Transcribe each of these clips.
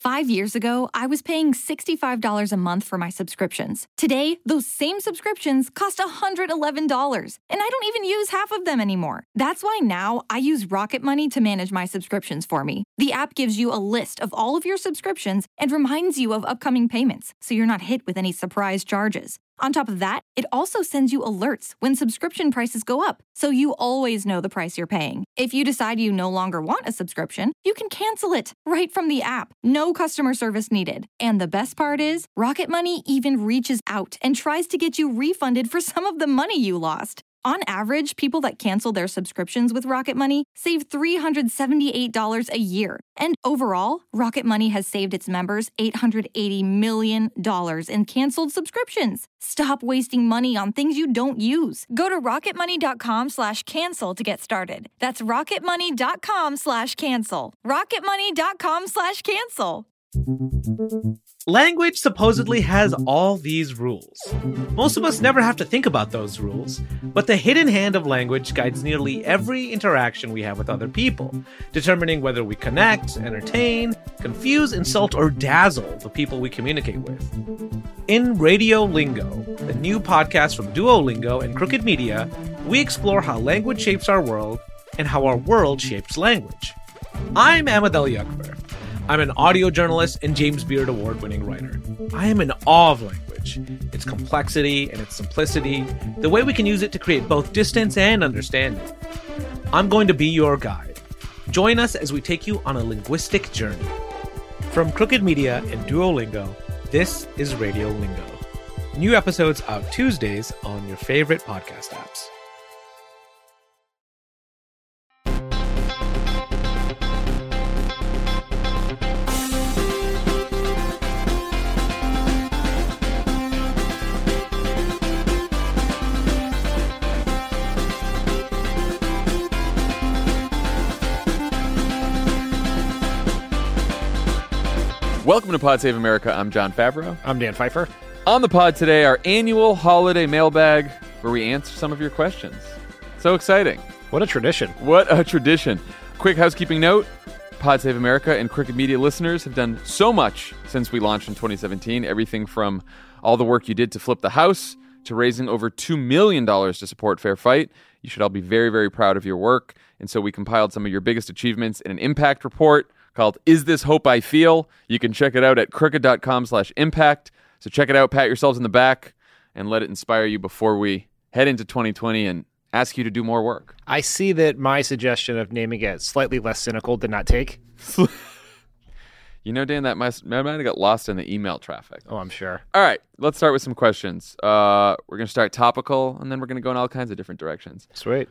5 years ago, I was paying $65 a month for my subscriptions. Today, those same subscriptions cost $111, and I don't even use half of them anymore. That's why now I use Rocket Money to manage my subscriptions for me. The app gives you a list of all of your subscriptions and reminds you of upcoming payments, so you're not hit with any surprise charges. On top of that, it also sends you alerts when subscription prices go up, so you always know the price you're paying. If you decide you no longer want a subscription, you can cancel it right from the app. No customer service needed. And the best part is, Rocket Money even reaches out and tries to get you refunded for some of the money you lost. On average, people that cancel their subscriptions with Rocket Money save $378 a year. And overall, Rocket Money has saved its members $880 million in canceled subscriptions. Stop wasting money on things you don't use. Go to rocketmoney.com/cancel to get started. That's rocketmoney.com/cancel. rocketmoney.com/cancel. Language supposedly has all these rules. Most of us never have to think about those rules, but the hidden hand of language guides nearly every interaction we have with other people, determining whether we connect, entertain, confuse, insult, or dazzle the people we communicate with. In Radio Lingo, the new podcast from Duolingo and Crooked Media, we explore how language shapes our world and how our world shapes language. I'm Amadel Yakber. I'm an audio journalist and James Beard Award-winning writer. I am in awe of language, its complexity and its simplicity, the way we can use it to create both distance and understanding. I'm going to be your guide. Join us as we take you on a linguistic journey. From Crooked Media and Duolingo, this is Radio Lingo. New episodes out Tuesdays on your favorite podcast apps. Welcome to Pod Save America. I'm John Favreau. I'm Dan Pfeiffer. On the pod today, our annual holiday mailbag where we answer some of your questions. So exciting. What a tradition. What a tradition. Quick housekeeping note. Pod Save America and Crooked Media listeners have done so much since we launched in 2017. Everything from all the work you did to flip the House to raising over $2 million to support Fair Fight. You should all be very, very proud of your work. And so we compiled some of your biggest achievements in an impact report called Is This Hope I Feel? You can check it out at crooked.com/impact. So check it out, pat yourselves on the back, and let it inspire you before we head into 2020 and ask you to do more work. I see that my suggestion of naming it Slightly Less Cynical did not take. You know, Dan, that might have got lost in the email traffic. Oh, I'm sure. All right, let's start with some questions. We're going to start topical, and then we're going to go in all kinds of different directions. Sweet.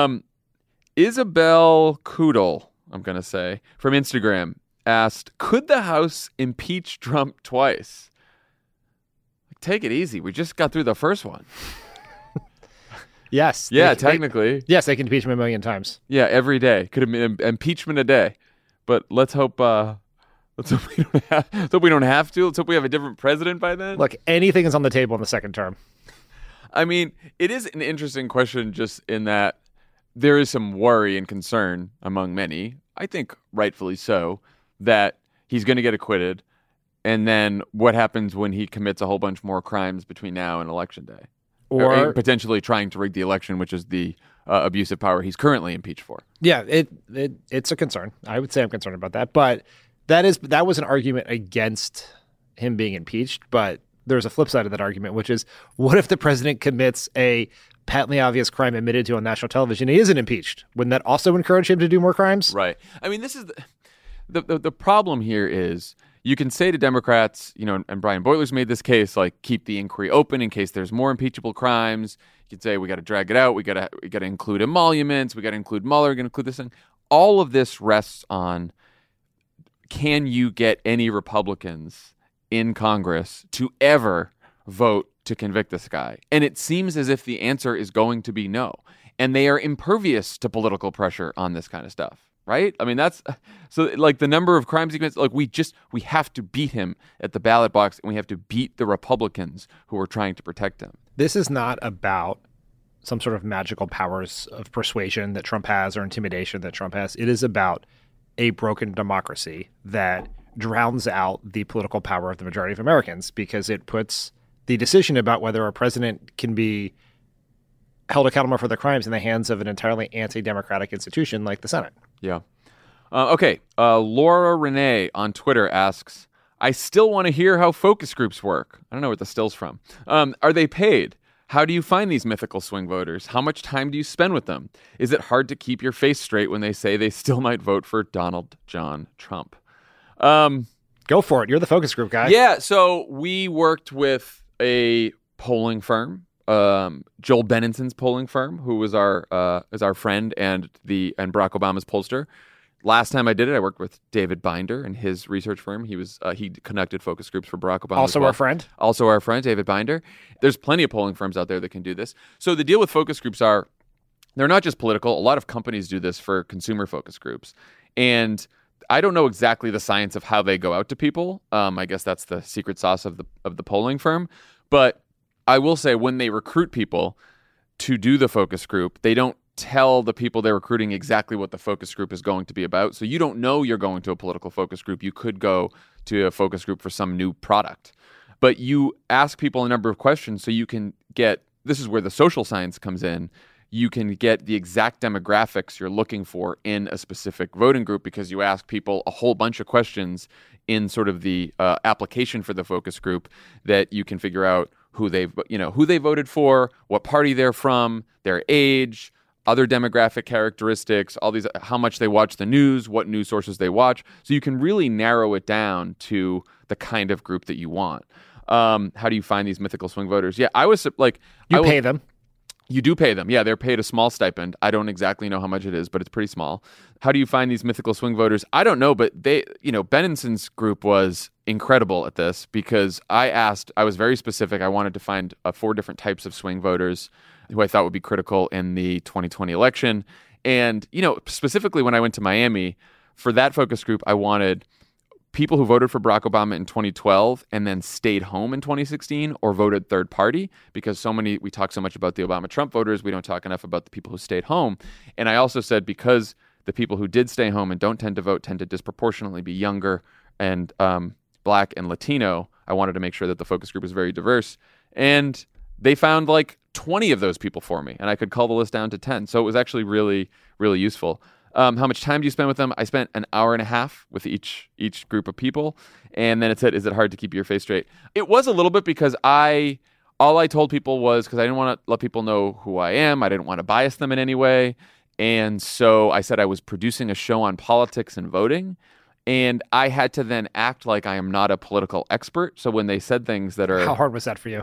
Isabel Koodle, I'm going to say, from Instagram, asked, could the House impeach Trump twice? Take it easy. We just got through the first one. Yes. Yeah, technically. Yes, they can impeach him a million times. Yeah, every day. Could have been impeachment a day. But let's hope we don't have to. Let's hope we have a different president by then. Look, anything is on the table in the second term. I mean, it is an interesting question just in that there is some worry and concern among many, I think rightfully so, that he's going to get acquitted. And then what happens when he commits a whole bunch more crimes between now and Election Day? Or potentially trying to rig the election, which is the abuse of power he's currently impeached for. Yeah, it's a concern. I would say I'm concerned about that. But that was an argument against him being impeached. But there's a flip side of that argument, which is, what if the president commits a patently obvious crime admitted to on national television? He isn't impeached. Wouldn't that also encourage him to do more crimes? Right. I mean, this is the problem here is you can say to Democrats, you know, and Brian Boyler's made this case, like, keep the inquiry open in case there's more impeachable crimes. You can say we got to drag it out. We got to include emoluments. We got to include Mueller. We're going to include this thing. All of this rests on, can you get any Republicans in Congress to ever vote to convict this guy? And it seems as if the answer is going to be no. And they are impervious to political pressure on this kind of stuff. Right? I mean, that's so, like, the number of crimes he commits, like, we have to beat him at the ballot box, and we have to beat the Republicans who are trying to protect him. This is not about some sort of magical powers of persuasion that Trump has or intimidation that Trump has. It is about a broken democracy that drowns out the political power of the majority of Americans because it puts the decision about whether a president can be held accountable for their crimes in the hands of an entirely anti-democratic institution like the Senate. Yeah. Okay. Laura Renee on Twitter asks, I still want to hear how focus groups work. I don't know what the still's from. Are they paid? How do you find these mythical swing voters? How much time do you spend with them? Is it hard to keep your face straight when they say they still might vote for Donald John Trump? Go for it. You're the focus group guy. Yeah. So we worked with a polling firm, Joel Benenson's polling firm, who was our friend and Barack Obama's pollster. Last time I did it, I worked with David Binder and his research firm. He conducted focus groups for Barack Obama. Also our friend. Also our friend, David Binder. There's plenty of polling firms out there that can do this. So the deal with focus groups are, they're not just political. A lot of companies do this for consumer focus groups. And I don't know exactly the science of how they go out to people. I guess that's the secret sauce of the polling firm. But I will say when they recruit people to do the focus group, they don't tell the people they're recruiting exactly what the focus group is going to be about. So you don't know you're going to a political focus group. You could go to a focus group for some new product. But you ask people a number of questions so you can get, this is where the social science comes in, you can get the exact demographics you're looking for in a specific voting group because you ask people a whole bunch of questions in sort of the application for the focus group that you can figure out who they voted for, what party they're from, their age, other demographic characteristics, all these, how much they watch the news, what news sources they watch. So you can really narrow it down to the kind of group that you want. How do you find these mythical swing voters? Yeah, I was like... You pay them. You do pay them. Yeah, they're paid a small stipend. I don't exactly know how much it is, but it's pretty small. How do you find these mythical swing voters? I don't know, but Benenson's group was incredible at this because I was very specific. I wanted to find 4 different types of swing voters who I thought would be critical in the 2020 election. And, specifically when I went to Miami, for that focus group, I wanted people who voted for Barack Obama in 2012 and then stayed home in 2016 or voted third party because we talk so much about the Obama-Trump voters, we don't talk enough about the people who stayed home. And I also said because the people who did stay home and don't tend to vote tend to disproportionately be younger and Black and Latino, I wanted to make sure that the focus group was very diverse. And they found like 20 of those people for me, and I could call the list down to 10. So it was actually really, really useful. How much time do you spend with them? I spent an hour and a half with each group of people. And then it said, is it hard to keep your face straight? It was a little bit because all I told people was, because I didn't want to let people know who I am. I didn't want to bias them in any way. And so I said I was producing a show on politics and voting. And I had to then act like I am not a political expert. So when they said things that are... How hard was that for you?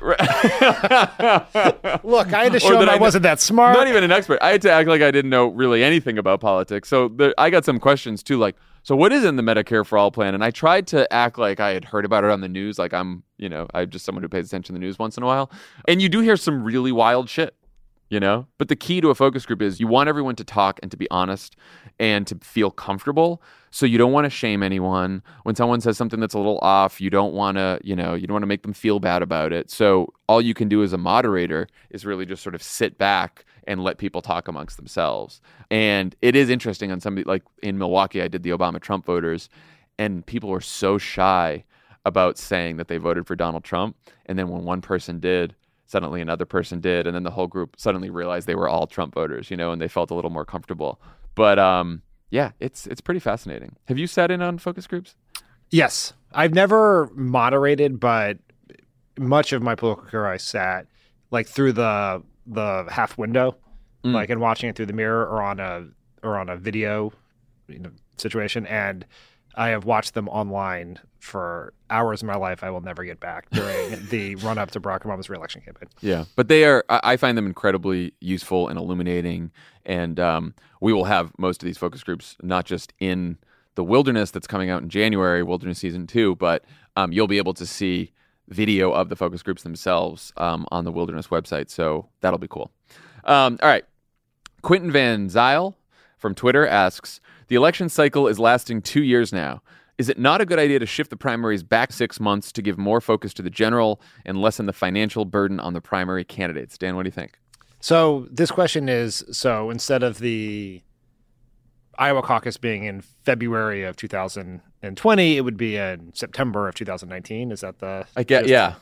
Look, I had to show them I wasn't that smart. Not even an expert. I had to act like I didn't know really anything about politics. So I got some questions too, like, so what is in the Medicare for All plan? And I tried to act like I had heard about it on the news, like I'm just someone who pays attention to the news once in a while. And you do hear some really wild shit. But the key to a focus group is you want everyone to talk and to be honest and to feel comfortable. So you don't want to shame anyone. When someone says something that's a little off, you don't want to, you don't want to make them feel bad about it. So all you can do as a moderator is really just sort of sit back and let people talk amongst themselves. And it is interesting on somebody like in Milwaukee, I did the Obama-Trump voters, and people were so shy about saying that they voted for Donald Trump. And then when one person did, suddenly another person did, and then the whole group suddenly realized they were all Trump voters, and they felt a little more comfortable. But yeah, it's pretty fascinating. Have you sat in on focus groups? Yes. I've never moderated, but much of my political career I sat like through the half window, like and watching it through the mirror or on a video situation, and I have watched them online for hours of my life I will never get back during the run-up to Barack Obama's re-election campaign. Yeah, but I find them incredibly useful and illuminating, and we will have most of these focus groups not just in the Wilderness that's coming out in January, Wilderness Season 2, but you'll be able to see video of the focus groups themselves on the Wilderness website, so that'll be cool. All right, Quentin Van Zyl from Twitter asks, the election cycle is lasting 2 years now. Is it not a good idea to shift the primaries back 6 months to give more focus to the general and lessen the financial burden on the primary candidates? Dan, what do you think? So this question is, instead of Iowa caucus being in February of 2020, it would be in September of 2019. Is that the? I get, yeah.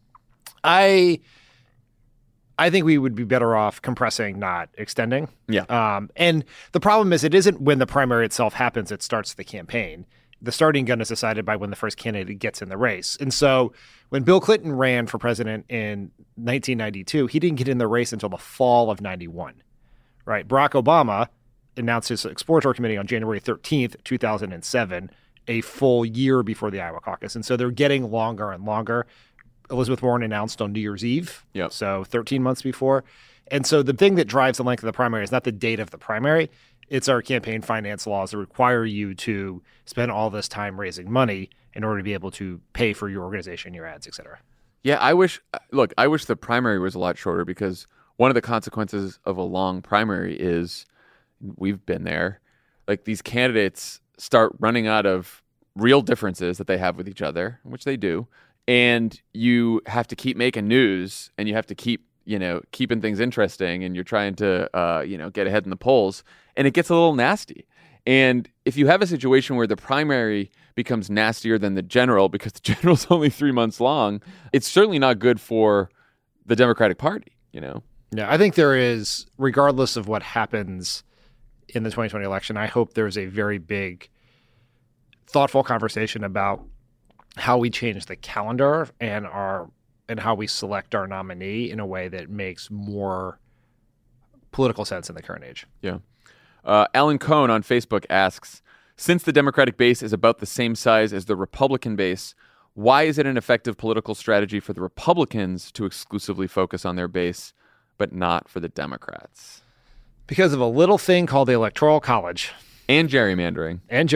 I think we would be better off compressing, not extending. Yeah. And the problem is, it isn't when the primary itself happens, it starts the campaign. The starting gun is decided by when the first candidate gets in the race. And so when Bill Clinton ran for president in 1992, he didn't get in the race until the fall of 91. Right. Barack Obama announced his exploratory committee on January 13th, 2007, a full year before the Iowa caucus. And so they're getting longer and longer. Elizabeth Warren announced on New Year's Eve, so 13 months before. And so the thing that drives the length of the primary is not the date of the primary. It's our campaign finance laws that require you to spend all this time raising money in order to be able to pay for your organization, your ads, et cetera. Yeah, I wish the primary was a lot shorter, because one of the consequences of a long primary is, we've been there, like these candidates start running out of real differences that they have with each other, which they do. And you have to keep making news, and you have to keep, keeping things interesting, and you're trying to, get ahead in the polls, and it gets a little nasty. And if you have a situation where the primary becomes nastier than the general, because the general's only 3 months long, it's certainly not good for the Democratic Party, Yeah, I think there is, regardless of what happens in the 2020 election, I hope there's a very big, thoughtful conversation about how we change the calendar and how we select our nominee in a way that makes more political sense in the current age. Yeah. Alan Cohn on Facebook asks, since the Democratic base is about the same size as the Republican base, why is it an effective political strategy for the Republicans to exclusively focus on their base, but not for the Democrats? Because of a little thing called the Electoral College. And gerrymandering. And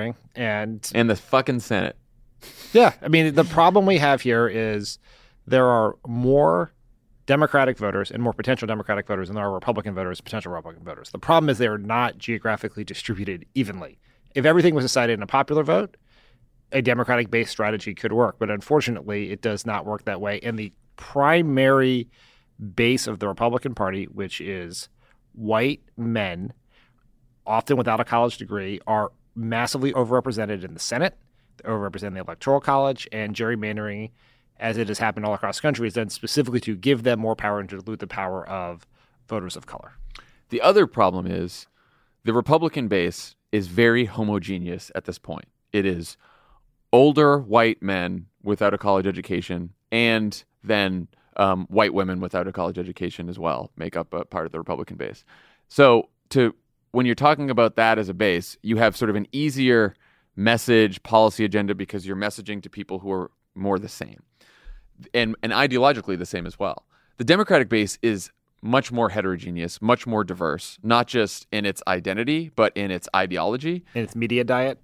the fucking Senate. Yeah. I mean, the problem we have here is there are more Democratic voters and more potential Democratic voters than there are Republican voters, potential Republican voters. The problem is they are not geographically distributed evenly. If everything was decided in a popular vote, a Democratic-based strategy could work. But unfortunately, it does not work that way. And the primary base of the Republican Party, which is white men, often without a college degree, are massively overrepresented in the Senate. They're overrepresented in the Electoral College, and gerrymandering, as it has happened all across the country, is done specifically to give them more power and to dilute the power of voters of color. The other problem is the Republican base is very homogeneous at this point. It is older white men without a college education, and then white women without a college education as well make up a part of the Republican base. So when you're talking about that as a base, you have sort of an easier message, policy agenda, because you're messaging to people who are more the same and ideologically the same as well. The Democratic base is much more heterogeneous, much more diverse, not just in its identity, but in its ideology. And its media diet.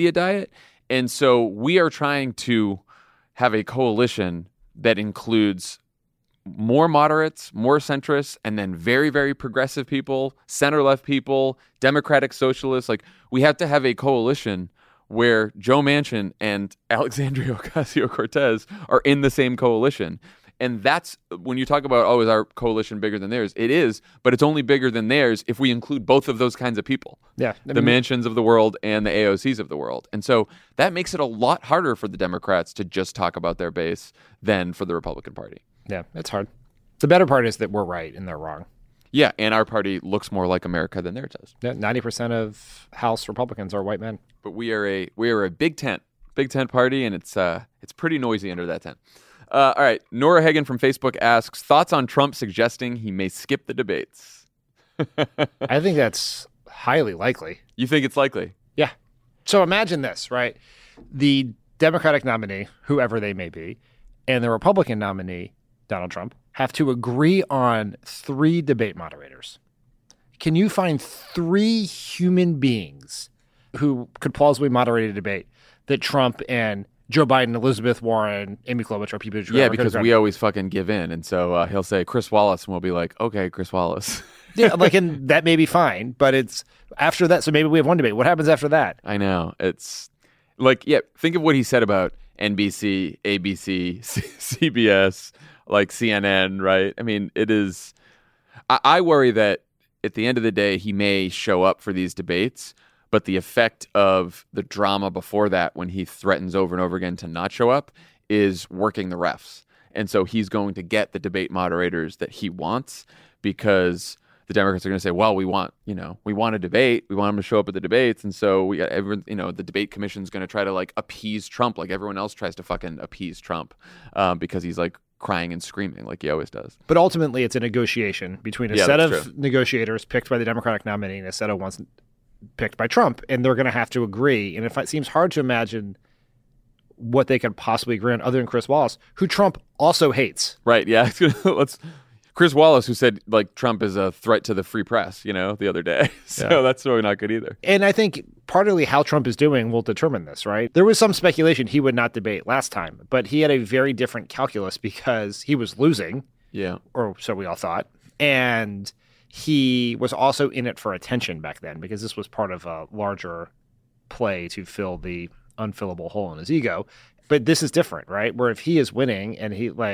And so we are trying to have a coalition that includes more moderates, more centrists, and then very, very progressive people, center-left people, Democratic socialists. Like, we have to have a coalition where Joe Manchin and Alexandria Ocasio-Cortez are in the same coalition. And that's when you talk about, is our coalition bigger than theirs? It is, but it's only bigger than theirs if we include both of those kinds of people. Yeah. The Manchins of the world and the AOCs of the world. And so that makes it a lot harder for the Democrats to just talk about their base than for the Republican Party. Yeah, it's hard. The better part is that we're right and they're wrong. Yeah, and our party looks more like America than theirs does. Yeah, 90% of House Republicans are white men. But we are a big tent party, and it's pretty noisy under that tent. All right, Nora Hagen from Facebook asks, thoughts on Trump suggesting he may skip the debates? I think that's highly likely. You think it's likely? Yeah. So imagine this, right? The Democratic nominee, whoever they may be, and the Republican nominee, Donald Trump, have to agree on 3 debate moderators. Can you find 3 human beings who could plausibly moderate a debate that Trump and Joe Biden, Elizabeth Warren, Amy Klobuchar, people? Yeah, because we always fucking give in. And so he'll say Chris Wallace, and we'll be like, okay, Chris Wallace. Yeah, and that may be fine, but it's after that. So maybe we have one debate. What happens after that? I know. It's like, think of what he said about NBC, ABC, CBS, like CNN, right? I mean, it is. I worry that at the end of the day, he may show up for these debates, but the effect of the drama before that, when he threatens over and over again to not show up, is working the refs. And so he's going to get the debate moderators that he wants, because the Democrats are going to say, well, we want a debate. We want him to show up at the debates. And so we got everyone, the debate commission's going to try to like appease Trump like everyone else tries to fucking appease Trump because he's like crying and screaming like he always does. But ultimately, it's a negotiation between a set of negotiators picked by the Democratic nominee and a set of ones picked by Trump. And they're going to have to agree. And it seems hard to imagine what they could possibly agree on other than Chris Wallace, who Trump also hates. Right. Yeah. Chris Wallace, who said like Trump is a threat to the free press, the other day. So that's really not good either. And I think partly how Trump is doing will determine this, right? There was some speculation he would not debate last time, but he had a very different calculus because he was losing. Yeah. Or so we all thought. And he was also in it for attention back then because this was part of a larger play to fill the unfillable hole in his ego. But this is different, right? Where if he is winning and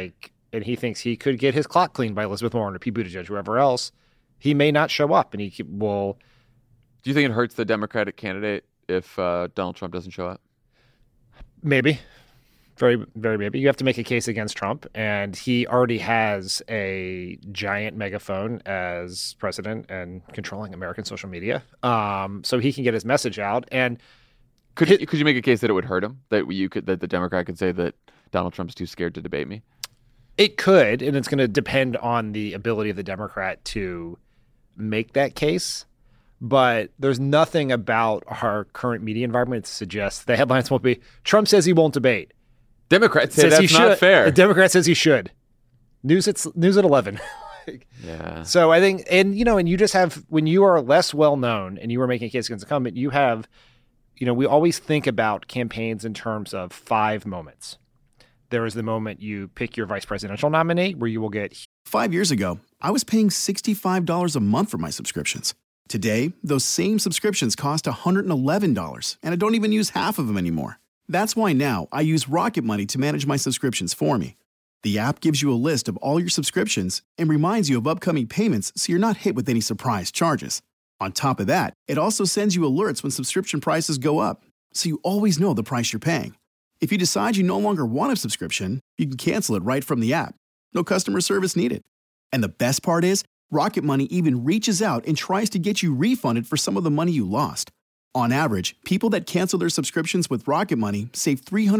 he thinks he could get his clock cleaned by Elizabeth Warren or Pete Buttigieg, whoever else, he may not show up, and he will. Do you think it hurts the Democratic candidate if Donald Trump doesn't show up? Maybe. Very, very maybe. You have to make a case against Trump, and he already has a giant megaphone as president and controlling American social media. So he can get his message out. And could you make a case that it would hurt him? That the Democrat could say that Donald Trump's too scared to debate me? It could, and it's going to depend on the ability of the Democrat to make that case. But there's nothing about our current media environment to suggest the headlines won't be, Trump says he won't debate. Democrats say that's not fair. The Democrat says he should. News at 11. Yeah. So I think, and you just have, when you are less well known and you are making a case against a incumbent, you have, we always think about campaigns in terms of 5 moments. There is the moment you pick your vice presidential nominee where you will get. 5 years ago, I was paying $65 a month for my subscriptions. Today, those same subscriptions cost $111, and I don't even use half of them anymore. That's why now I use Rocket Money to manage my subscriptions for me. The app gives you a list of all your subscriptions and reminds you of upcoming payments so you're not hit with any surprise charges. On top of that, it also sends you alerts when subscription prices go up, so you always know the price you're paying. If you decide you no longer want a subscription, you can cancel it right from the app. No customer service needed. And the best part is, Rocket Money even reaches out and tries to get you refunded for some of the money you lost. On average, people that cancel their subscriptions with Rocket Money save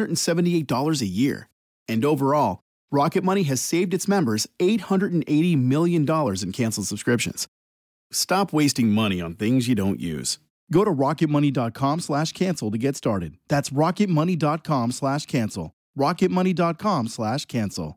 $378 a year. And overall, Rocket Money has saved its members $880 million in canceled subscriptions. Stop wasting money on things you don't use. Go to rocketmoney.com/cancel to get started. That's rocketmoney.com/cancel. rocketmoney.com/cancel.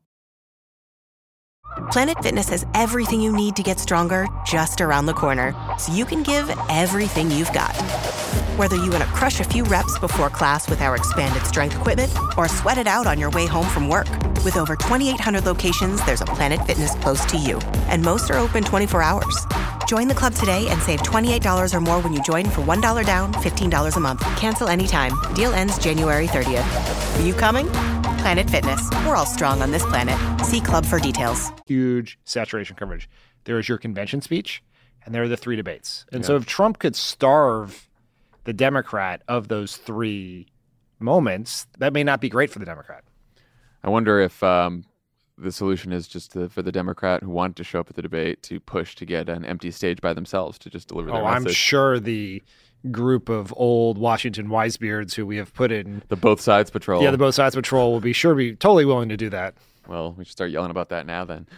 Planet Fitness has everything you need to get stronger just around the corner, so you can give everything you've got. Whether you want to crush a few reps before class with our expanded strength equipment or sweat it out on your way home from work. With over 2,800 locations, there's a Planet Fitness close to you, and most are open 24 hours. Join the club today and save $28 or more when you join for $1 down, $15 a month. Cancel anytime. Deal ends January 30th. Are you coming? Planet Fitness. We're all strong on this planet. See club for details. Huge saturation coverage. There is your convention speech, and there are the 3 debates. And so if Trump could starve the Democrat of those 3 moments, that may not be great for the Democrat. I wonder if the solution is just for the Democrat who want to show up at the debate to push to get an empty stage by themselves to just deliver their message. I'm sure the group of old Washington wisebeards who we have put in the Both Sides Patrol. Yeah, the Both Sides Patrol will be totally willing to do that. Well, we should start yelling about that now then.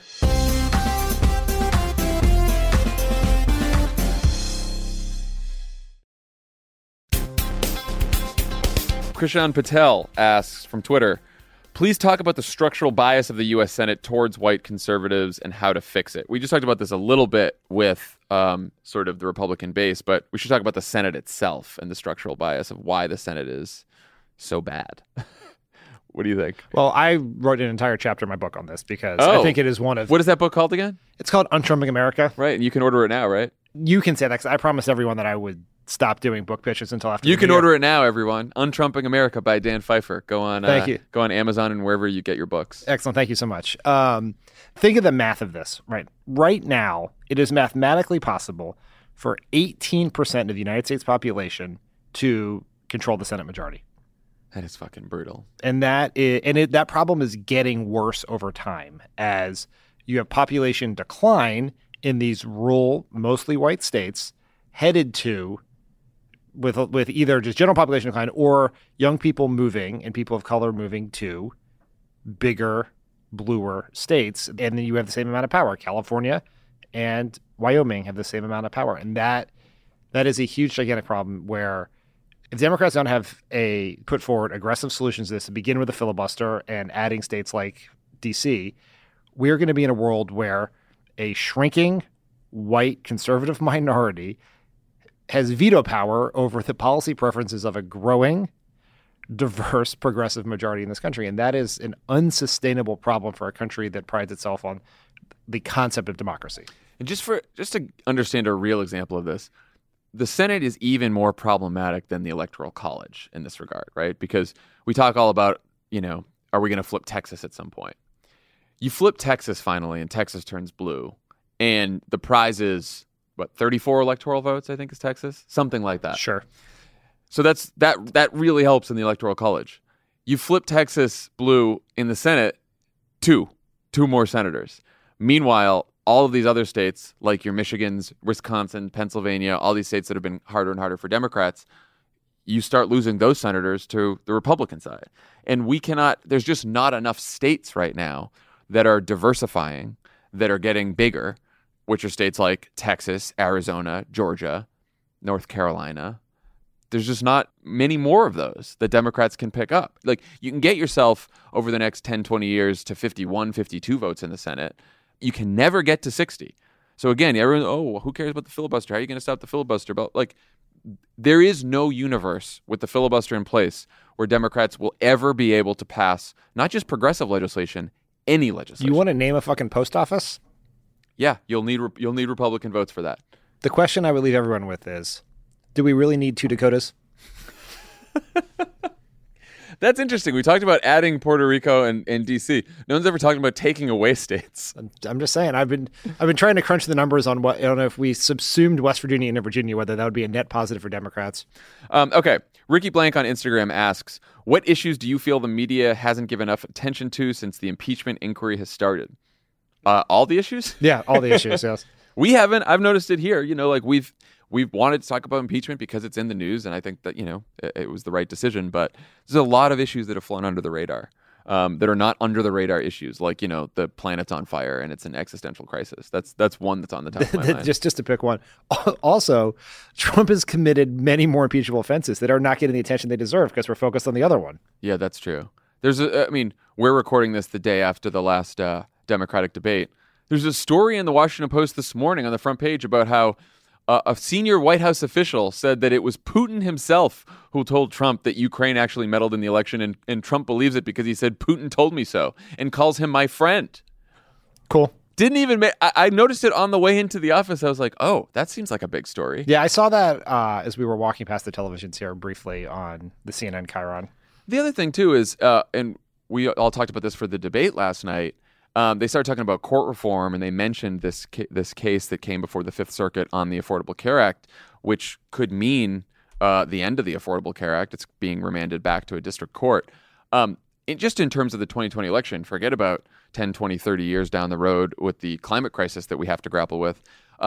Krishan Patel asks from Twitter, please talk about the structural bias of the U.S. Senate towards white conservatives and how to fix it. We just talked about this a little bit with sort of the Republican base, but we should talk about the Senate itself and the structural bias of why the Senate is so bad. What do you think? Well, I wrote an entire chapter in my book on this because I think it is one of... What is that book called again? It's called Untrumping America. Right, and you can order it now, right? You can say that because I promised everyone that I would stop doing book pitches until after You the can new year. order it now, everyone. Untrumping America by Dan Pfeiffer. Go on. Thank you. Go on Amazon and wherever you get your books. Excellent. Thank you so much. Think of the math of this. Right now, it is mathematically possible for 18% of the United States population to control the Senate majority. That is fucking brutal. And that problem is getting worse over time as you have population decline in these rural, mostly white states headed to with either just general population decline or young people moving and people of color moving to bigger, bluer states. And then you have the same amount of power. California and Wyoming have the same amount of power. And that is a huge, gigantic problem where if Democrats don't have put forward aggressive solutions to this, to begin with a filibuster and adding states like D.C., we're going to be in a world where a shrinking white conservative minority has veto power over the policy preferences of a growing, diverse, progressive majority in this country. And that is an unsustainable problem for a country that prides itself on the concept of democracy. And just to understand a real example of this, the Senate is even more problematic than the Electoral College in this regard, right? Because we talk all about, are we going to flip Texas at some point? You flip Texas finally, and Texas turns blue. And the prize is, 34 electoral votes, I think, is Texas? Something like that. Sure. So that really helps in the Electoral College. You flip Texas blue in the Senate, two more senators. Meanwhile, all of these other states, like your Michigans, Wisconsin, Pennsylvania, all these states that have been harder and harder for Democrats, you start losing those senators to the Republican side. And there's just not enough states right now that are diversifying, that are getting bigger, which are states like Texas, Arizona, Georgia, North Carolina. There's just not many more of those that Democrats can pick up. Like, you can get yourself over the next 10, 20 years to 51, 52 votes in the Senate. You can never get to 60. So again, everyone, who cares about the filibuster? How are you going to stop the filibuster? But there is no universe with the filibuster in place where Democrats will ever be able to pass not just progressive legislation, any legislation. You want to name a fucking post office? Yeah, you'll need Republican votes for that. The question I would leave everyone with is, do we really need 2 Dakotas? That's interesting. We talked about adding Puerto Rico and D.C. No one's ever talking about taking away states. I'm just saying. I've been trying to crunch the numbers on I don't know if we subsumed West Virginia into Virginia, whether that would be a net positive for Democrats. Okay. Ricky Blank on Instagram asks, what issues do you feel the media hasn't given enough attention to since the impeachment inquiry has started? All the issues? Yeah, all the issues, yes. We haven't. I've noticed it here. We've wanted to talk about impeachment because it's in the news, and I think that, it was the right decision. But there's a lot of issues that have flown under the radar that are not under the radar issues, like, the planet's on fire and it's an existential crisis. That's one that's on the top of my mind. Just to pick one. Also, Trump has committed many more impeachable offenses that are not getting the attention they deserve because we're focused on the other one. Yeah, that's true. We're recording this the day after the last Democratic debate. There's a story in the Washington Post this morning on the front page about how a senior White House official said that it was Putin himself who told Trump that Ukraine actually meddled in the election, and Trump believes it because he said, Putin told me so, and calls him my friend. Cool. Didn't even I noticed it on the way into the office. I was like, oh, that seems like a big story. Yeah, I saw that as we were walking past the televisions here briefly on the CNN Chiron. The other thing, too, is, and we all talked about this for the debate last night, they started talking about court reform, and they mentioned this case that came before the Fifth Circuit on the Affordable Care Act, which could mean the end of the Affordable Care Act. It's being remanded back to a district court. Just in terms of the 2020 election, forget about 10, 20, 30 years down the road with the climate crisis that we have to grapple with.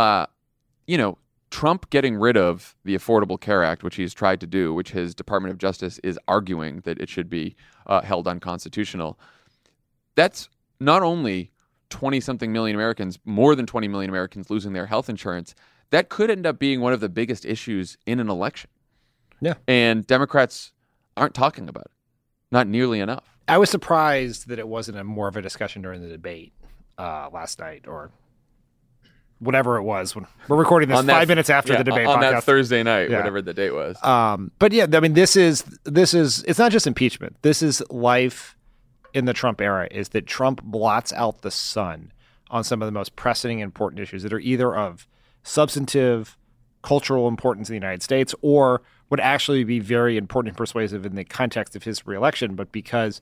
Trump getting rid of the Affordable Care Act, which he's tried to do, which his Department of Justice is arguing that it should be held unconstitutional. That's not only 20-something million Americans, more than 20 million Americans losing their health insurance. That could end up being one of the biggest issues in an election. Yeah. And Democrats aren't talking about it. Not nearly enough. I was surprised that it wasn't more of a discussion during the debate last night or whatever it was. When we're recording this 5 minutes after the debate on podcast. that Thursday night, whatever the date was. But yeah, I mean, this is it's not just impeachment. This is life in the Trump era, is that Trump blots out the sun on some of the most pressing and important issues that are either of substantive cultural importance in the United States or would actually be very important and persuasive in the context of his reelection, but because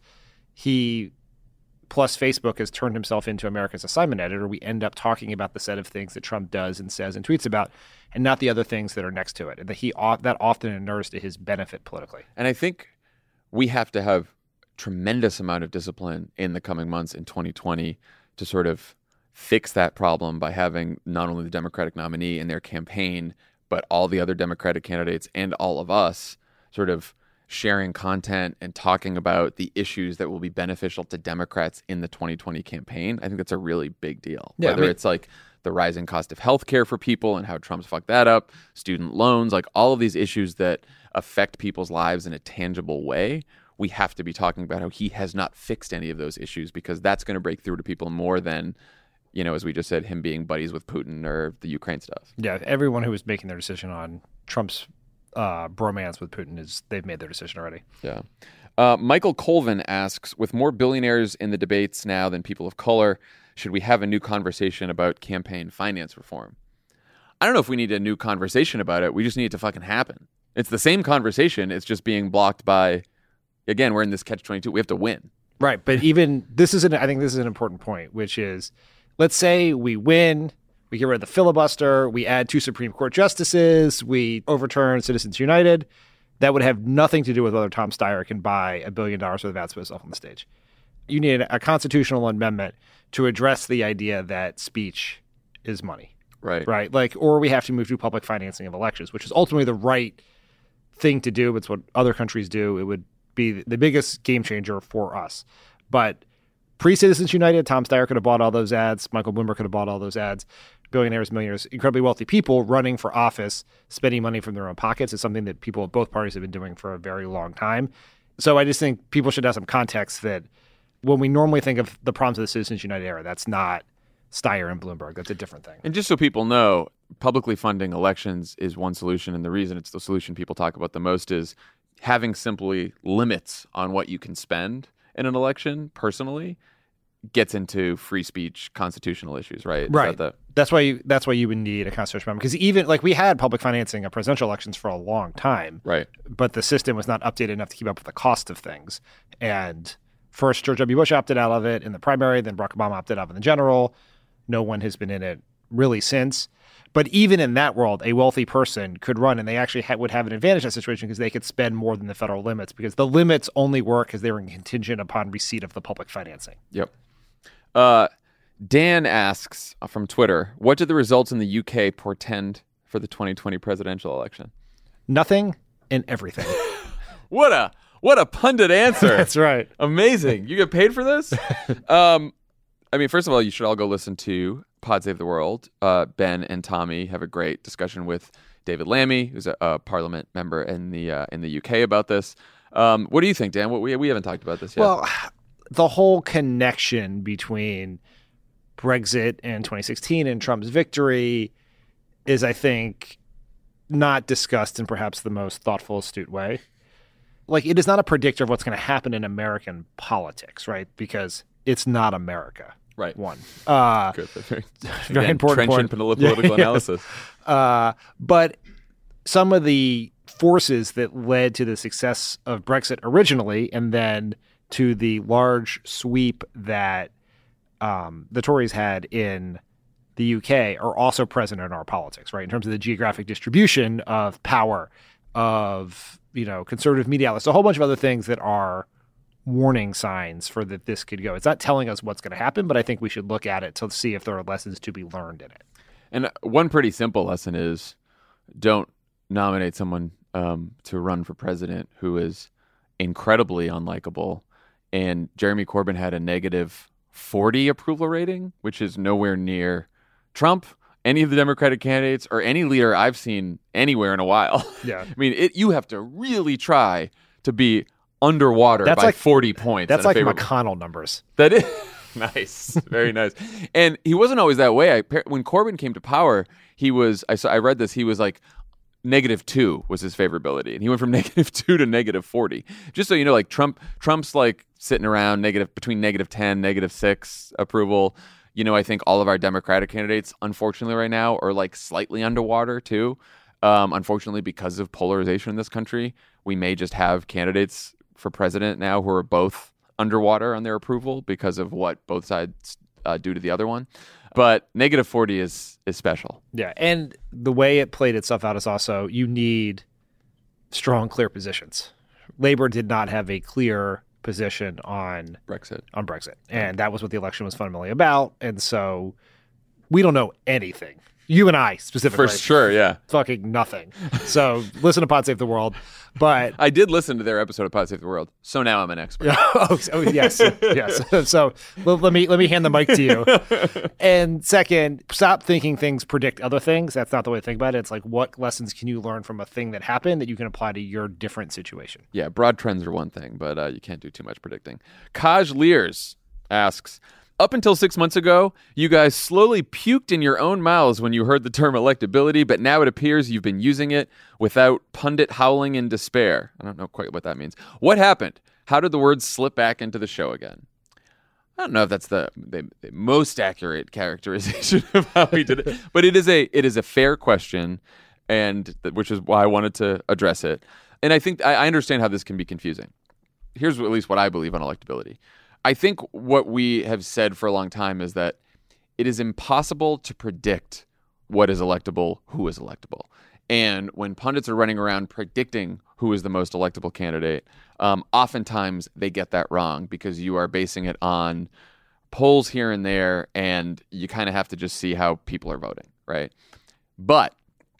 he plus Facebook has turned himself into America's assignment editor, we end up talking about the set of things that Trump does and says and tweets about, and not the other things that are next to it, and that often inures to his benefit politically. And I think we have to have tremendous amount of discipline in the coming months in 2020 to sort of fix that problem by having not only the Democratic nominee and their campaign, but all the other Democratic candidates and all of us sort of sharing content and talking about the issues that will be beneficial to Democrats in the 2020 campaign. I think that's a really big deal. Yeah, Whether it's like the rising cost of healthcare for people and how Trump's fucked that up, student loans, like all of these issues that affect people's lives in a tangible way, we have to be talking about how he has not fixed any of those issues, because that's going to break through to people more than, you know, as we just said, him being buddies with Putin or the Ukraine stuff. Yeah, everyone who was making their decision on Trump's bromance with Putin they've made their decision already. Yeah. Michael Colvin asks, with more billionaires in the debates now than people of color, should we have a new conversation about campaign finance reform? I don't know if we need a new conversation about it. We just need it to fucking happen. It's the same conversation. It's just being blocked by, again, we're in this catch-22. We have to win. Right. But even I think this is an important point, which is, let's say we win, we get rid of the filibuster, we add 2 Supreme Court justices, we overturn Citizens United. That would have nothing to do with whether Tom Steyer can buy $1 billion worth of ads for himself on the stage. You need a constitutional amendment to address the idea that speech is money. Right. Right. Like, or we have to move to public financing of elections, which is ultimately the right thing to do. It's what other countries do. It would be the biggest game changer for us. But pre-Citizens United, Tom Steyer could have bought all those ads. Michael Bloomberg could have bought all those ads. Billionaires, millionaires, incredibly wealthy people running for office, spending money from their own pockets is something that people of both parties have been doing for a very long time. So I just think people should have some context that when we normally think of the problems of the Citizens United era, that's not Steyer and Bloomberg. That's a different thing. And just so people know, publicly funding elections is one solution. And the reason it's the solution people talk about the most is having simply limits on what you can spend in an election personally gets into free speech constitutional issues, right? Right. That's why you would need a constitutional amendment, because even like we had public financing of presidential elections for a long time, right? But the system was not updated enough to keep up with the cost of things. And first, George W. Bush opted out of it in the primary, then Barack Obama opted out of it in the general. No one has been in it really since. But even in that world, a wealthy person could run, and they actually would have an advantage in that situation because they could spend more than the federal limits, because the limits only work because they were contingent upon receipt of the public financing. Yep. Dan asks from Twitter, what did the results in the UK portend for the 2020 presidential election? Nothing and everything. What a pundit answer. That's right. Amazing. You get paid for this? I mean, first of all, you should all go listen to Pod Save the World. Ben and Tommy have a great discussion with David Lammy, who's a parliament member in the UK about this. What do you think, Dan? We haven't talked about this yet. Well, the whole connection between Brexit and 2016 and Trump's victory is, I think, not discussed in perhaps the most thoughtful, astute way. Like, it is not a predictor of what's going to happen in American politics, right? Because it's not America. Right. One. Good. Very important point. Political analysis. But some of the forces that led to the success of Brexit originally, and then to the large sweep that the Tories had in the UK, are also present in our politics, right? In terms of the geographic distribution of power, of, conservative media outlets, a whole bunch of other things that are warning signs for that this could go. It's not telling us what's going to happen, but I think we should look at it to see if there are lessons to be learned in it. And one pretty simple lesson is don't nominate someone to run for president who is incredibly unlikable. And Jeremy Corbyn had a negative 40 approval rating, which is nowhere near Trump, any of the Democratic candidates, or any leader I've seen anywhere in a while. Yeah. I mean, you have to really try to be underwater by 40 points. That's like McConnell numbers. That is nice. Very nice. And he wasn't always that way. When Corbyn came to power, I read this, he was like -2 was his favorability. And he went from -2 to -40. Just so you know, like Trump's like sitting around between -10, -6 approval. I think all of our Democratic candidates, unfortunately right now, are like slightly underwater too. Unfortunately, because of polarization in this country, we may just have candidates for president now who are both underwater on their approval because of what both sides do to the other one. But negative 40 is special. Yeah, and the way it played itself out is also you need strong, clear positions. Labor did not have a clear position on Brexit. And that was what the election was fundamentally about. And so we don't know anything. You and I specifically. For sure, yeah. Fucking nothing. So listen to Pod Save the World. But I did listen to their episode of Pod Save the World, so now I'm an expert. Yes. So let me hand the mic to you. And second, stop thinking things predict other things. That's not the way to think about it. It's like, what lessons can you learn from a thing that happened that you can apply to your different situation? Yeah, broad trends are one thing, but you can't do too much predicting. Kaj Lears asks, up until 6 months ago, you guys slowly puked in your own mouths when you heard the term electability, but now it appears you've been using it without pundit howling in despair. I don't know quite what that means. What happened? How did the words slip back into the show again? I don't know if that's the most accurate characterization of how we did it, but it is a fair question, and which is why I wanted to address it. And I think I understand how this can be confusing. Here's at least what I believe on electability. I think what we have said for a long time is that it is impossible to predict what is electable, who is electable. And when pundits are running around predicting who is the most electable candidate, oftentimes they get that wrong because you are basing it on polls here and there, and you kind of have to just see how people are voting, right? But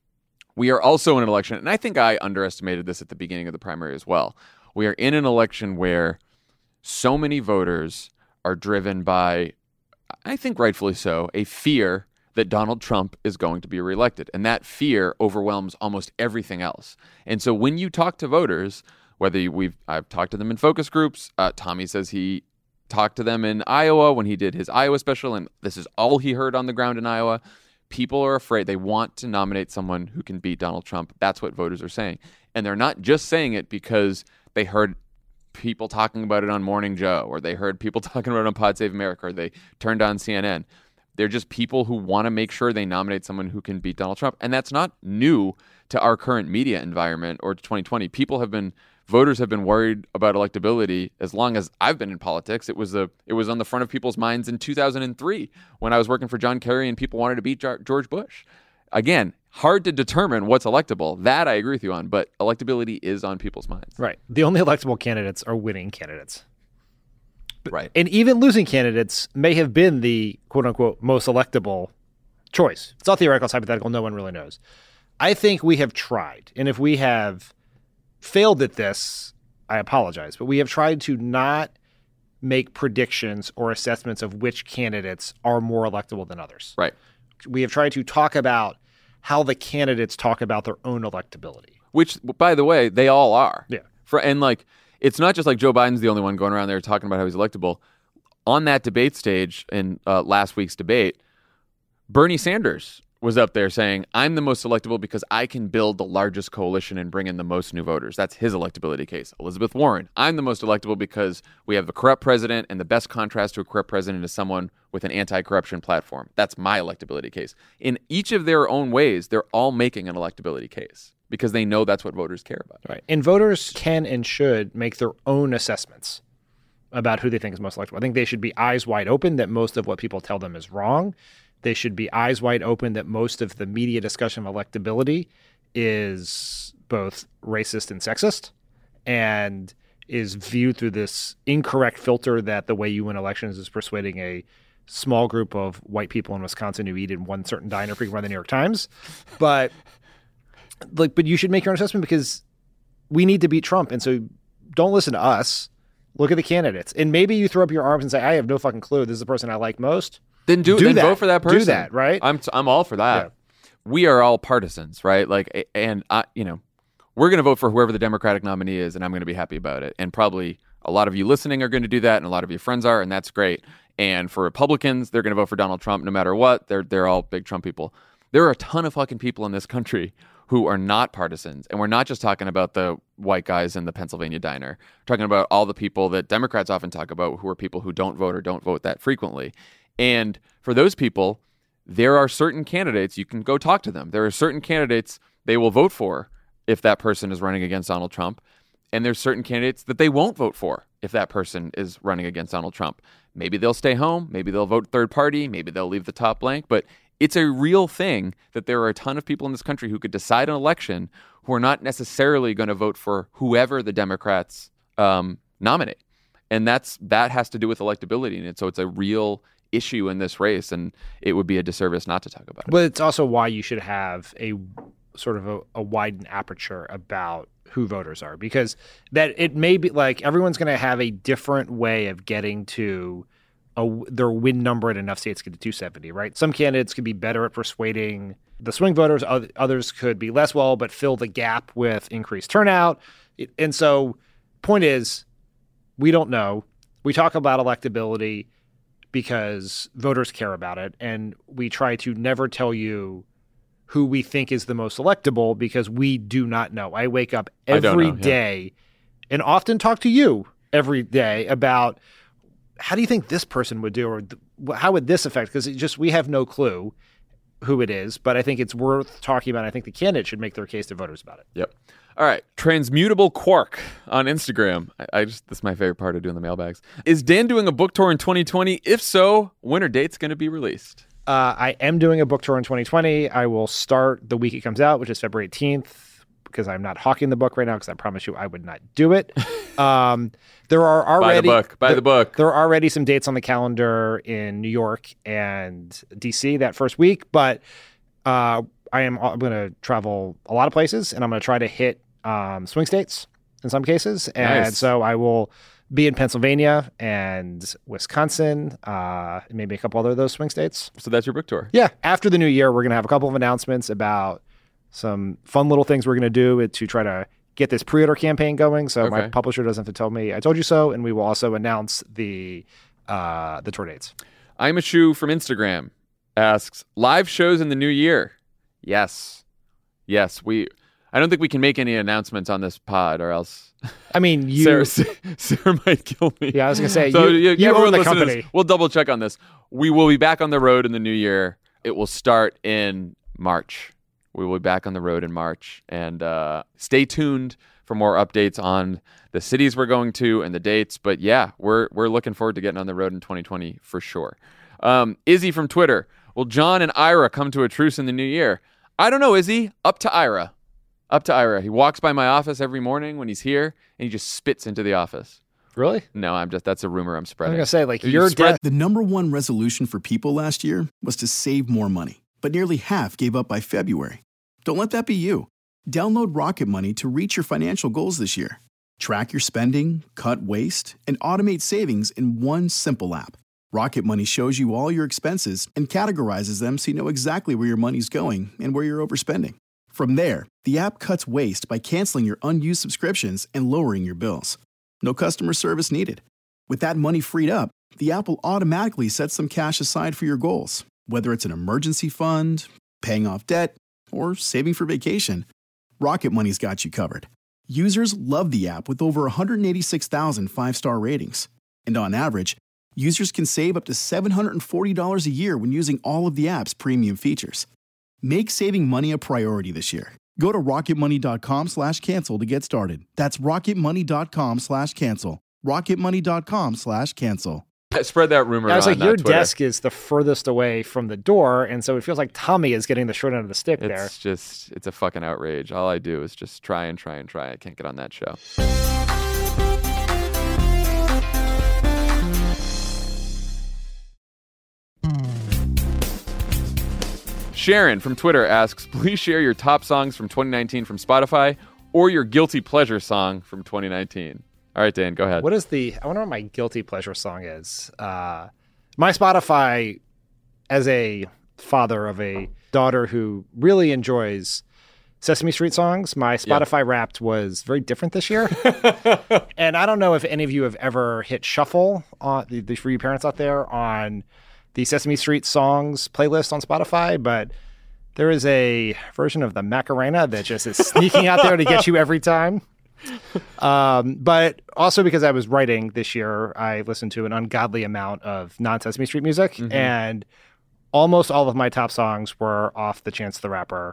we are also in an election, and I think I underestimated this at the beginning of the primary as well. We are in an election where so many voters are driven by, I think rightfully so, a fear that Donald Trump is going to be reelected. And that fear overwhelms almost everything else. And so when you talk to voters, I've talked to them in focus groups, Tommy says he talked to them in Iowa when he did his Iowa special, and this is all he heard on the ground in Iowa. People are afraid. They want to nominate someone who can beat Donald Trump. That's what voters are saying. And they're not just saying it because they heard people talking about it on Morning Joe, or they heard people talking about it on Pod Save America, or they turned on CNN. They're just people who want to make sure they nominate someone who can beat Donald Trump. And that's not new to our current media environment or to 2020. Voters have been worried about electability as long as I've been in politics. It was on the front of people's minds in 2003 when I was working for John Kerry and people wanted to beat George Bush. Again, hard to determine what's electable. That I agree with you on, but electability is on people's minds. Right. The only electable candidates are winning candidates. Right. And even losing candidates may have been the quote-unquote most electable choice. It's all theoretical, it's hypothetical, no one really knows. I think we have tried, and if we have failed at this, I apologize, but we have tried to not make predictions or assessments of which candidates are more electable than others. Right. We have tried to talk about how the candidates talk about their own electability. Which, by the way, they all are. Yeah. It's not just like Joe Biden's the only one going around there talking about how he's electable. On that debate stage in last week's debate, Bernie Sanders was up there saying, I'm the most electable because I can build the largest coalition and bring in the most new voters. That's his electability case. Elizabeth Warren, I'm the most electable because we have the corrupt president, and the best contrast to a corrupt president is someone with an anti-corruption platform. That's my electability case. In each of their own ways, they're all making an electability case because they know that's what voters care about. Right. And voters can and should make their own assessments about who they think is most electable. I think they should be eyes wide open that most of what people tell them is wrong. They should be eyes wide open that most of the media discussion of electability is both racist and sexist and is viewed through this incorrect filter that the way you win elections is persuading a small group of white people in Wisconsin who eat in one certain diner frequently by the New York Times. But you should make your own assessment because we need to beat Trump. And so don't listen to us. Look at the candidates. And maybe you throw up your arms and say, I have no fucking clue. This is the person I like most. Then vote for that person. Do that, right? I'm all for that. Yeah. We are all partisans, right? We're going to vote for whoever the Democratic nominee is, and I'm going to be happy about it. And probably a lot of you listening are going to do that, and a lot of your friends are, and that's great. And for Republicans, they're going to vote for Donald Trump no matter what. They're all big Trump people. There are a ton of fucking people in this country who are not partisans. And we're not just talking about the white guys in the Pennsylvania diner. We're talking about all the people that Democrats often talk about who are people who don't vote or don't vote that frequently. And for those people, there are certain candidates, you can go talk to them. There are certain candidates they will vote for if that person is running against Donald Trump. And there's certain candidates that they won't vote for if that person is running against Donald Trump. Maybe they'll stay home. Maybe they'll vote third party. Maybe they'll leave the top blank. But it's a real thing that there are a ton of people in this country who could decide an election who are not necessarily going to vote for whoever the Democrats nominate. And that has to do with electability. And so it's a real issue in this race, and it would be a disservice not to talk about it. But it's also why you should have a sort of a widened aperture about who voters are, because that it may be like everyone's going to have a different way of getting to their win number in enough states to get to 270, right? Some candidates could be better at persuading the swing voters. Others could be less well, but fill the gap with increased turnout. And so point is, we don't know. We talk about electability because voters care about it, and we try to never tell you who we think is the most electable because we do not know. I wake up every day and often talk to you every day about how do you think this person would do, or how would this affect? Because we have no clue who it is, but I think it's worth talking about. I think the candidate should make their case to voters about it. Yep. All right. Transmutable Quark on Instagram. This is my favorite part of doing the mailbags. Is Dan doing a book tour in 2020? If so, when are dates going to be released? I am doing a book tour in 2020. I will start the week it comes out, which is February 18th, because I'm not hawking the book right now, because I promise you I would not do it. There are already buy the book. There are already some dates on the calendar in New York and DC that first week, but I'm going to travel a lot of places, and I'm going to try to hit swing states in some cases. And so I will be in Pennsylvania and Wisconsin, maybe a couple other of those swing states. So that's your book tour? Yeah. After the new year, we're going to have a couple of announcements about some fun little things we're going to do to try to get this pre-order campaign going. So my publisher doesn't have to tell me I told you so. And we will also announce the tour dates. I'm a Shoe from Instagram asks, live shows in the new year? Yes. I don't think we can make any announcements on this pod, or else. I mean, Sarah might kill me. Yeah, I was going to say, so you own the company. We'll double check on this. We will be back on the road in the new year. It will start in March. We will be back on the road in March. And stay tuned for more updates on the cities we're going to and the dates. But yeah, we're looking forward to getting on the road in 2020 for sure. Izzy from Twitter. Will John and Ira come to a truce in the new year? I don't know, Izzy. Up to Ira. He walks by my office every morning when he's here, and he just spits into the office. Really? No, that's a rumor I'm spreading. I'm going to say, like, your death. The number one resolution for people last year was to save more money, but nearly half gave up by February. Don't let that be you. Download Rocket Money to reach your financial goals this year. Track your spending, cut waste, and automate savings in one simple app. Rocket Money shows you all your expenses and categorizes them so you know exactly where your money's going and where you're overspending. From there, the app cuts waste by canceling your unused subscriptions and lowering your bills. No customer service needed. With that money freed up, the app will automatically set some cash aside for your goals, whether it's an emergency fund, paying off debt, or saving for vacation. Rocket Money's got you covered. Users love the app with over 186,000 five-star ratings. And on average, users can save up to $740 a year when using all of the app's premium features. Make saving money a priority this year. Go to rocketmoney.com/cancel to get started. That's rocketmoney.com/cancel. rocketmoney.com/cancel. Spread that rumor. I was like, your Twitter. desk is the furthest away from the door, and so it feels like Tommy is getting the short end of the stick there. It's a fucking outrage. All I do is just try. I can't get on that show. Sharon from Twitter asks, please share your top songs from 2019 from Spotify or your guilty pleasure song from 2019. All right, Dan, go ahead. I wonder what my guilty pleasure song is. My Spotify, as a father of a daughter who really enjoys Sesame Street songs, my Spotify Wrapped was very different this year. And I don't know if any of you have ever hit shuffle on for you parents out there on the Sesame Street songs playlist on Spotify, but there is a version of the Macarena that just is sneaking out there to get you every time. But also because I was writing this year, I listened to an ungodly amount of non-Sesame Street music, and almost all of my top songs were off the Chance the Rapper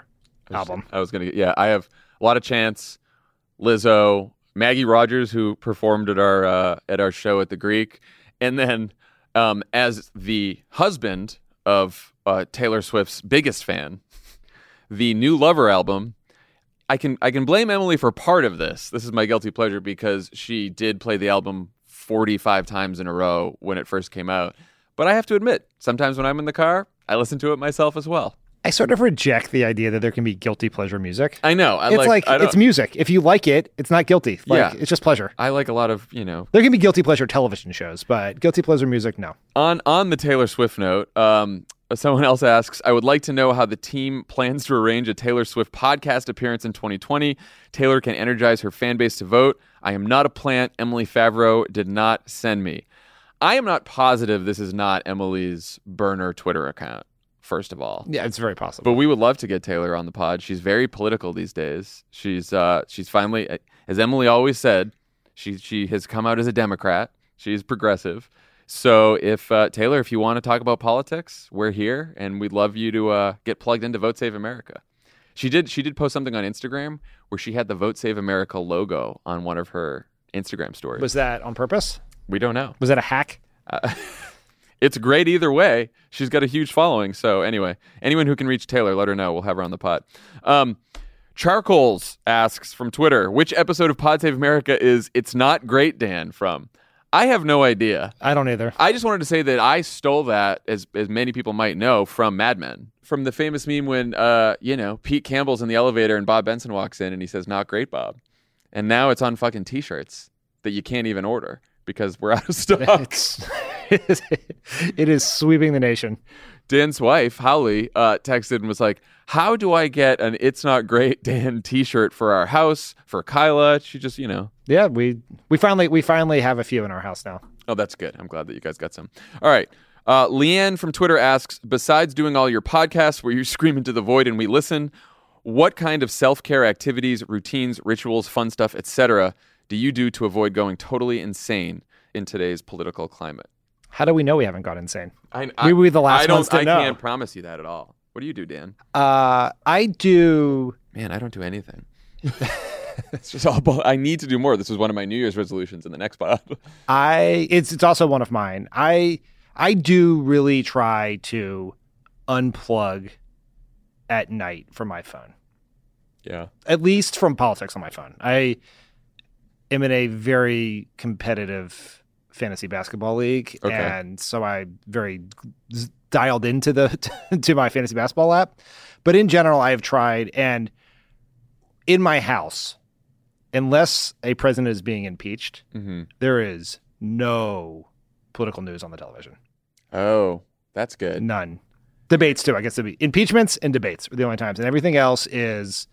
album. I was going to, yeah, I have a lot of Chance, Lizzo, Maggie Rogers, who performed at our show at the Greek, and then as the husband of Taylor Swift's biggest fan, the new Lover album. I can blame Emily for part of this. This is my guilty pleasure because she did play the album 45 times in a row when it first came out. But I have to admit, sometimes when I'm in the car, I listen to it myself as well. I sort of reject the idea that there can be guilty pleasure music. I know. It's music. If you like it, it's not guilty. Yeah. It's just pleasure. I like a lot of, There can be guilty pleasure television shows, but guilty pleasure music, no. On the Taylor Swift note, someone else asks, I would like to know how the team plans to arrange a Taylor Swift podcast appearance in 2020. Taylor can energize her fan base to vote. I am not a plant. Emily Favreau did not send me. I am not positive this is not Emily's burner Twitter account, first of all. Yeah, it's very possible. But we would love to get Taylor on the pod. She's very political these days. She's finally, as Emily always said, she has come out as a Democrat. She's progressive. So if Taylor, if you want to talk about politics, we're here, and we'd love you to get plugged into Vote Save America. She did post something on Instagram where she had the Vote Save America logo on one of her Instagram stories. Was that on purpose? We don't know. Was that a hack? It's great either way. She's got a huge following. So anyway, anyone who can reach Taylor, let her know. We'll have her on the pod. Charcoals asks from Twitter, which episode of Pod Save America is It's Not Great, Dan, from? I have no idea. I don't either. I just wanted to say that I stole that, as many people might know, from Mad Men. From the famous meme when, Pete Campbell's in the elevator and Bob Benson walks in and he says, "Not great, Bob." And now it's on fucking T-shirts that you can't even order because we're out of stock. It is sweeping the nation. Dan's wife, Holly, texted and was like, how do I get an It's Not Great Dan T-shirt for our house, for Kyla? She just, Yeah, we finally have a few in our house now. Oh, that's good. I'm glad that you guys got some. All right. Leanne from Twitter asks, besides doing all your podcasts where you scream into the void and we listen, what kind of self-care activities, routines, rituals, fun stuff, etc. do you do to avoid going totally insane in today's political climate? How do we know we haven't gone insane? We were the last ones to know. I can't promise you that at all. What do you do, Dan? I do... Man, I don't do anything. It's just all. I need to do more. This was one of my New Year's resolutions in the next pod. It's also one of mine. I do really try to unplug at night from my phone. Yeah. At least from politics on my phone. I am in a very competitive fantasy basketball league, okay. And so I'm very dialed into to my fantasy basketball app. But in general, I have tried, and in my house, unless a president is being impeached, there is no political news on the television. Oh, that's good. None. Debates too, I guess. Impeachments and debates are the only times, and everything else is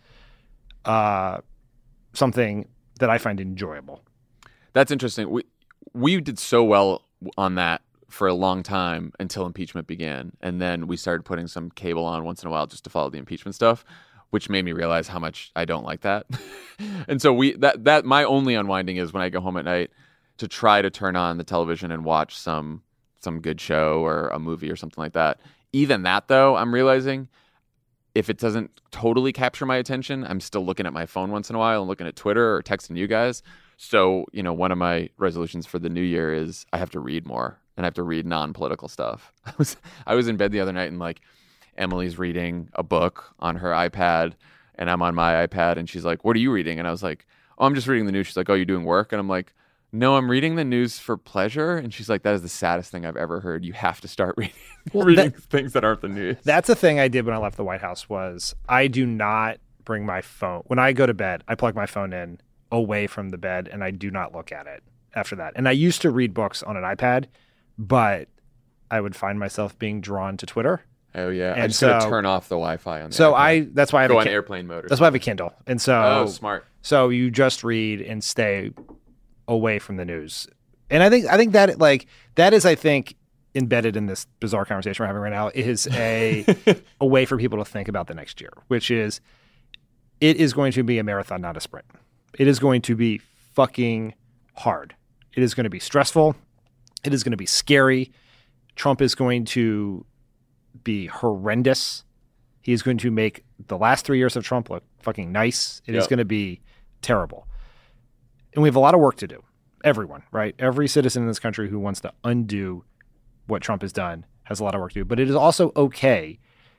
something that I find enjoyable. That's interesting. We did so well on that for a long time until impeachment began, and then we started putting some cable on once in a while just to follow the impeachment stuff, which made me realize how much I don't like that. And so that my only unwinding is when I go home at night to try to turn on the television and watch some good show or a movie or something like that. Even that, though, I'm realizing if it doesn't totally capture my attention, I'm still looking at my phone once in a while and looking at Twitter or texting you guys. So, one of my resolutions for the new year is I have to read more and I have to read non-political stuff. I was in bed the other night and Emily's reading a book on her iPad and I'm on my iPad and she's like, "What are you reading?" And I was like, "Oh, I'm just reading the news." She's like, "Oh, you're doing work?" And I'm like, "No, I'm reading the news for pleasure." And she's like, "That is the saddest thing I've ever heard. You have to start reading things that aren't the news." That's the thing I did when I left the White House was I do not bring my phone. When I go to bed, I plug my phone in away from the bed and I do not look at it after that. And I used to read books on an iPad, but I would find myself being drawn to Twitter. Oh yeah, and I just gotta turn off the Wi-Fi on the so iPad. That's why I have go on airplane mode. That's why I have a Kindle, and so smart. So you just read and stay away from the news, and I think that that is embedded in this bizarre conversation we're having right now is a way for people to think about the next year, which is it is going to be a marathon, not a sprint. It is going to be fucking hard. It is going to be stressful. It is going to be scary. Trump is going to be horrendous. He is going to make the last 3 years of Trump look fucking nice. It is going to be terrible. And we have a lot of work to do. Everyone, right? Every citizen in this country who wants to undo what Trump has done has a lot of work to do. But it is also okay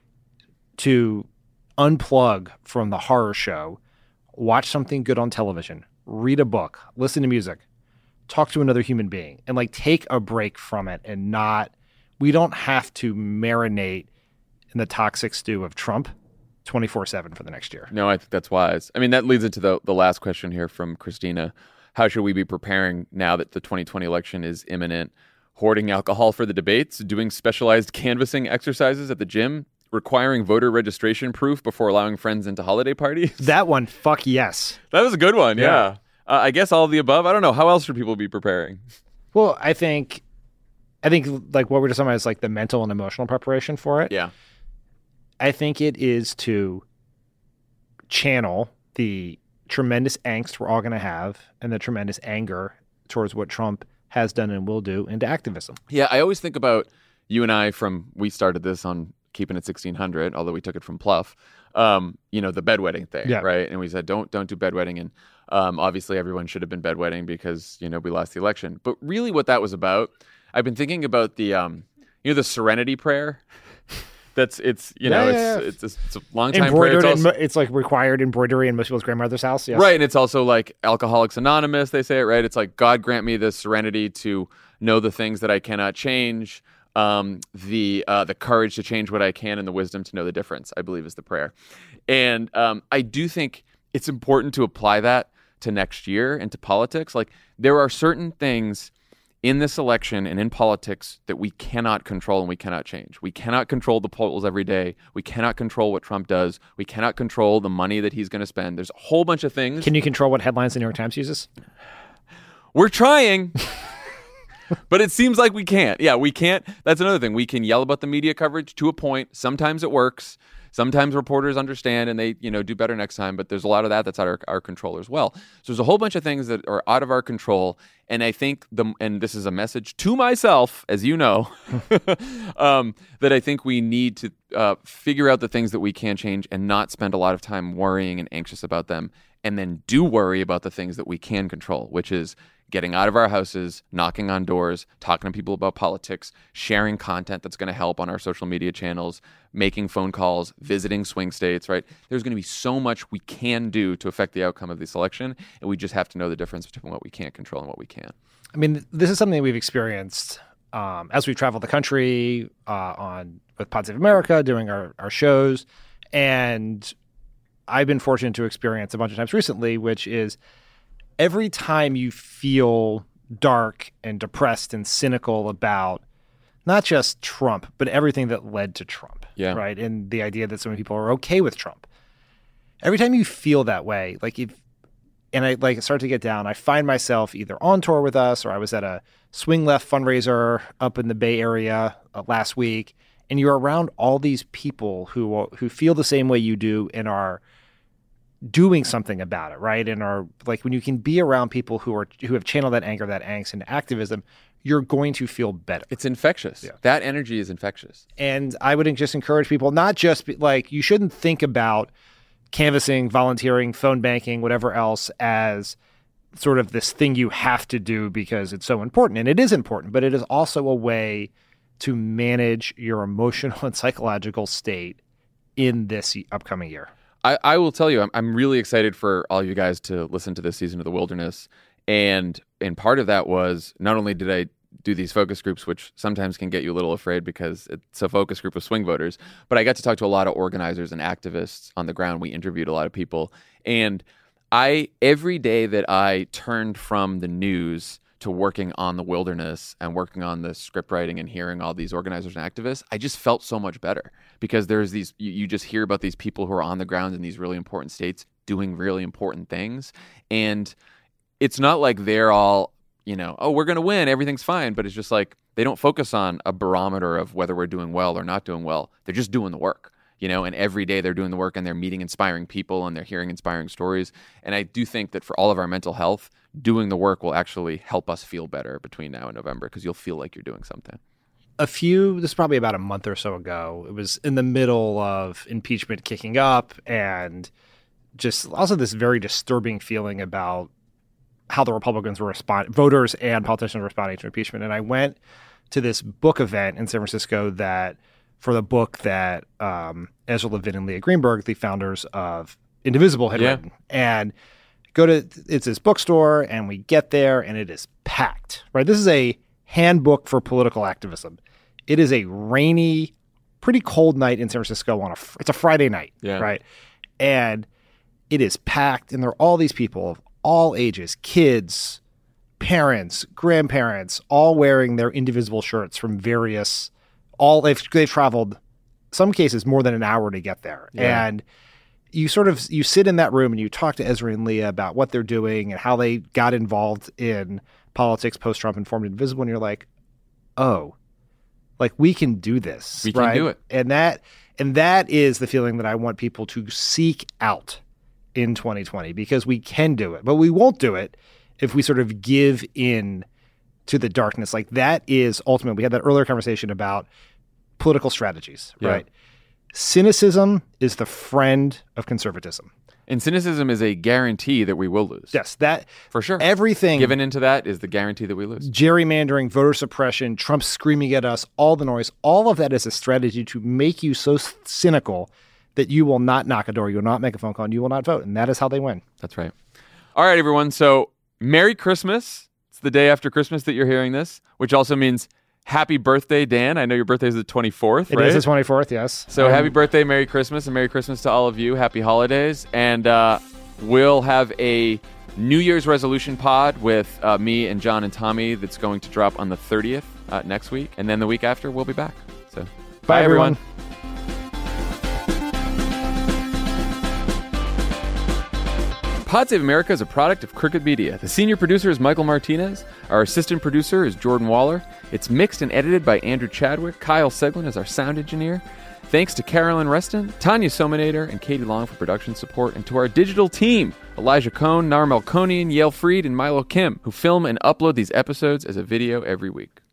to unplug from the horror show, watch something good on television, read a book, listen to music, talk to another human being, and like take a break from it and not, we don't have to marinate in the toxic stew of Trump 24/7 for the next year. No, I think that's wise. I mean, that leads into the last question here from Christina. How should we be preparing now that the 2020 election is imminent? Hoarding alcohol for the debates, doing specialized canvassing exercises at the gym, requiring voter registration proof before allowing friends into holiday parties? That one, fuck yes. That was a good one, yeah. I guess all of the above. I don't know. How else should people be preparing? Well, I think like what we're just talking about is like the mental and emotional preparation for it. Yeah. I think it is to channel the tremendous angst we're all going to have and the tremendous anger towards what Trump has done and will do into activism. Yeah, I always think about you and I we started this on Keeping It 1600, although we took it from Pluff, the bedwetting thing, right? And we said, don't do bedwetting. And obviously everyone should have been bedwetting because, we lost the election. But really what that was about, I've been thinking about the serenity prayer. It's a long time prayer. It's like required embroidery in most people's grandmother's house. Yes. Right. And it's also like Alcoholics Anonymous, they say it, right? It's like, God grant me the serenity to know the things that I cannot change, the courage to change what I can, and the wisdom to know the difference, I believe is the prayer. And I do think it's important to apply that to next year and to politics. Like, there are certain things in this election and in politics that we cannot control and we cannot change. We cannot control the polls every day. We cannot control what Trump does. We cannot control the money that he's going to spend. There's a whole bunch of things. Can you control what headlines the New York Times uses? We're trying. But it seems like we can't. Yeah, we can't. That's another thing. We can yell about the media coverage to a point. Sometimes it works. Sometimes reporters understand and they, do better next time. But there's a lot of that's out of our control as well. So there's a whole bunch of things that are out of our control. And I think and this is a message to myself, as you know, that I think we need to figure out the things that we can change and not spend a lot of time worrying and anxious about them. And then do worry about the things that we can control, which is getting out of our houses, knocking on doors, talking to people about politics, sharing content that's going to help on our social media channels, making phone calls, visiting swing states, right? There's going to be so much we can do to affect the outcome of this election, and we just have to know the difference between what we can't control and what we can. I mean, this is something we've experienced as we've traveled the country with Pod Save America, doing our shows, and I've been fortunate to experience a bunch of times recently, which is every time you feel dark and depressed and cynical about not just Trump, but everything that led to Trump, right? And the idea that so many people are okay with Trump. Every time you feel that way, I start to get down, I find myself either on tour with us or I was at a Swing Left fundraiser up in the Bay Area last week, and you're around all these people who feel the same way you do and are doing something about it, right? And are like, when you can be around people who have channeled that anger, that angst into activism, you're going to feel better. It's infectious. Yeah. That energy is infectious. And I would just encourage people, not just you shouldn't think about canvassing, volunteering, phone banking, whatever else as sort of this thing you have to do because it's so important. And it is important, but it is also a way to manage your emotional and psychological state in this upcoming year. I will tell you, I'm really excited for all you guys to listen to this season of The Wilderness. And part of that was not only did I do these focus groups, which sometimes can get you a little afraid because it's a focus group of swing voters, but I got to talk to a lot of organizers and activists on the ground. We interviewed a lot of people. And every day that I turned from the news to working on The Wilderness and working on the script writing and hearing all these organizers and activists, I just felt so much better because there's these, you just hear about these people who are on the ground in these really important states doing really important things. And it's not like they're all, oh, we're going to win, everything's fine. But it's just like, they don't focus on a barometer of whether we're doing well or not doing well. They're just doing the work. And every day they're doing the work and they're meeting inspiring people and they're hearing inspiring stories. And I do think that for all of our mental health, doing the work will actually help us feel better between now and November because you'll feel like you're doing something. this is probably about a month or so ago. It was in the middle of impeachment kicking up and just also this very disturbing feeling about how the Republicans were voters and politicians were responding to impeachment. And I went to this book event in San Francisco for the book that Ezra Levin and Leah Greenberg, the founders of Indivisible, had written. And it's this bookstore, and we get there, and it is packed, right? This is a handbook for political activism. It is a rainy, pretty cold night in San Francisco it's a Friday night, right? And it is packed, and there are all these people of all ages, kids, parents, grandparents, all wearing their Indivisible shirts from they've traveled, some cases, more than an hour to get there. Yeah. And you sit in that room and you talk to Ezra and Leah about what they're doing and how they got involved in politics post-Trump and formed Indivisible, and you're like, oh, like we can do this. We can do it. And that is the feeling that I want people to seek out in 2020, because we can do it. But we won't do it if we sort of give in to the darkness. Like that is ultimately, we had that earlier conversation about political strategies, right? Cynicism is the friend of conservatism. And cynicism is a guarantee that we will lose. Yes, that for sure. Everything given into that is the guarantee that we lose. Gerrymandering, voter suppression, Trump screaming at us, all the noise, all of that is a strategy to make you so cynical that you will not knock a door, you will not make a phone call, and you will not vote. And that is how they win. That's right. All right, everyone. So Merry Christmas. It's the day after Christmas that you're hearing this, which also means happy birthday, Dan. I know your birthday is the 24th, right? It is the 24th, yes. So happy birthday, Merry Christmas, and Merry Christmas to all of you. Happy holidays. And we'll have a New Year's resolution pod with me and John and Tommy that's going to drop on the 30th next week. And then the week after, we'll be back. So bye everyone. Pod Save America is a product of Crooked Media. The senior producer is Michael Martinez. Our assistant producer is Jordan Waller. It's mixed and edited by Andrew Chadwick. Kyle Seglin is our sound engineer. Thanks to Carolyn Reston, Tanya Sominator, and Katie Long for production support, and to our digital team, Elijah Cohn, Nar Melkonian, Yale Freed, and Milo Kim, who film and upload these episodes as a video every week.